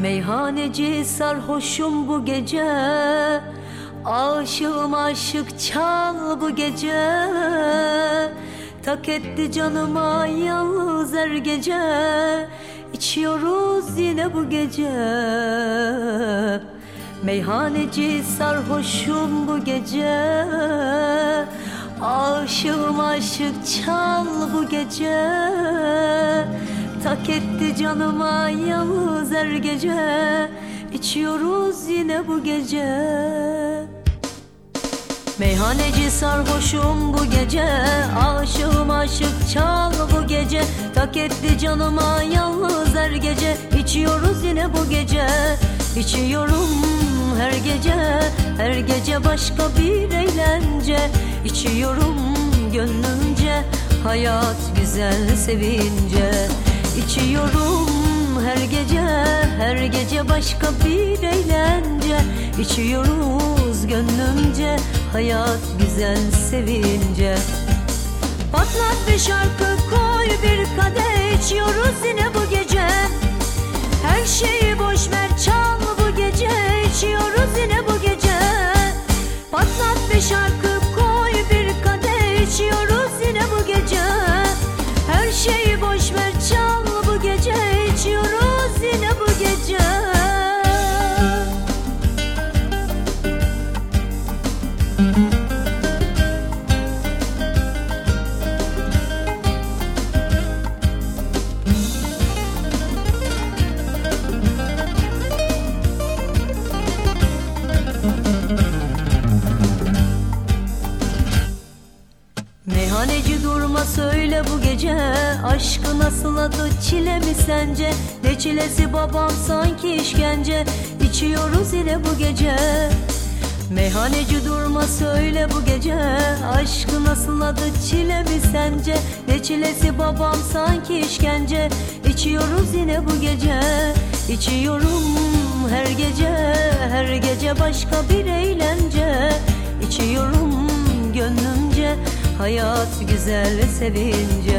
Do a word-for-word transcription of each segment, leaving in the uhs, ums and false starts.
Meyhaneci sarhoşum bu gece, aşığım aşık çal bu gece. Tak etti canıma yalnız her gece, içiyoruz yine bu gece. Meyhaneci sarhoşum bu gece, aşığım aşık çal bu gece. Tak etti canıma yalnız her gece, içiyoruz yine bu gece. Meyhaneci sarhoşum bu gece, aşığım aşık çal bu gece. Tak etti canıma yalnız her gece, içiyoruz yine bu gece. İçiyorum her gece, her gece başka bir eğlence. İçiyorum gönlümce, hayat güzel sevince. İçiyorum her gece, her gece başka bir eğlence. İçiyoruz gönlümce, hayat güzel sevince. Patlat bir şarkı, koy bir kadeh, içiyoruz yine bu gece. Her şeyi boş ver, çal bu gece, içiyoruz yine bu gece. Patlat bir şarkı, koy bir kadeh, içiyoruz yine bu gece. Her şeyi boş ver, çal bu gece, içiyoruz yine bu gece. Meyhaneci durma söyle bu gece, aşkı nasıl adı çile mi sence? Ne çilesi babam sanki işkence, içiyoruz yine bu gece. Meyhaneci durma söyle bu gece, aşkı nasıl adı çile mi sence? Ne çilesi babam sanki işkence, içiyoruz yine bu gece. İçiyorum her gece, her gece başka bir eğlence. İçiyorum gönlümce, hayat güzel sevince.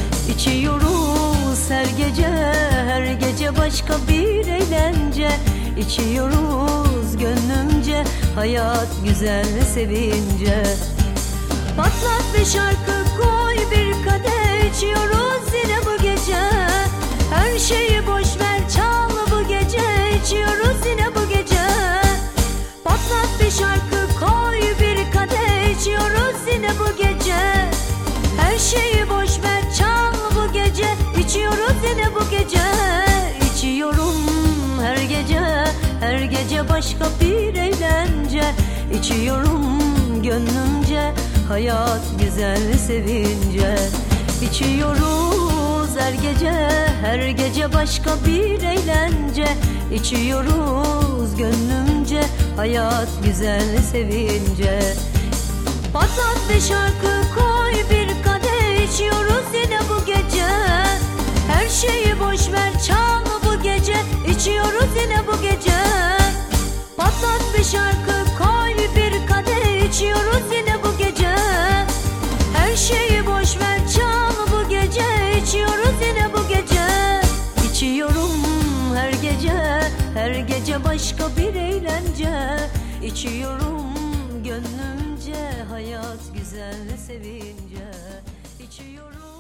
İçiyoruz her gece, her gece başka bir eğlence. İçiyoruz gönlümce, hayat güzel sevince. Patlat bir şarkı, koy bir kadeh, içiyoruz yine bu gece. Her şeyi boş ver, çal bu gece, içiyoruz yine bu gece. Patlat bir şarkı, koy bir kadeh, içiyoruz yine bu gece. Her şeyi boş ver, çal bu gece, içiyoruz yine bu gece. İçiyorum her gece, her gece başka bir eğlence. İçiyorum gönlümce, hayat güzel sevince. İçiyoruz her gece, her gece başka bir eğlence. İçiyoruz gönlümce, hayat güzel sevince. Patlat bir şarkı, koy bir kadeh, içiyoruz yine bu gece. Her şeyi boş ver, çal bu gece, içiyoruz yine bu gece. Patlat bir şarkı, koy bir kadeh, içiyoruz yine bu gece. Her şeyi boş ver, çal bu gece, içiyoruz yine bu gece. İçiyorum her gece, her gece başka bir eğlence. İçiyorum gönlümce, hayat güzel sevince. İçiyorum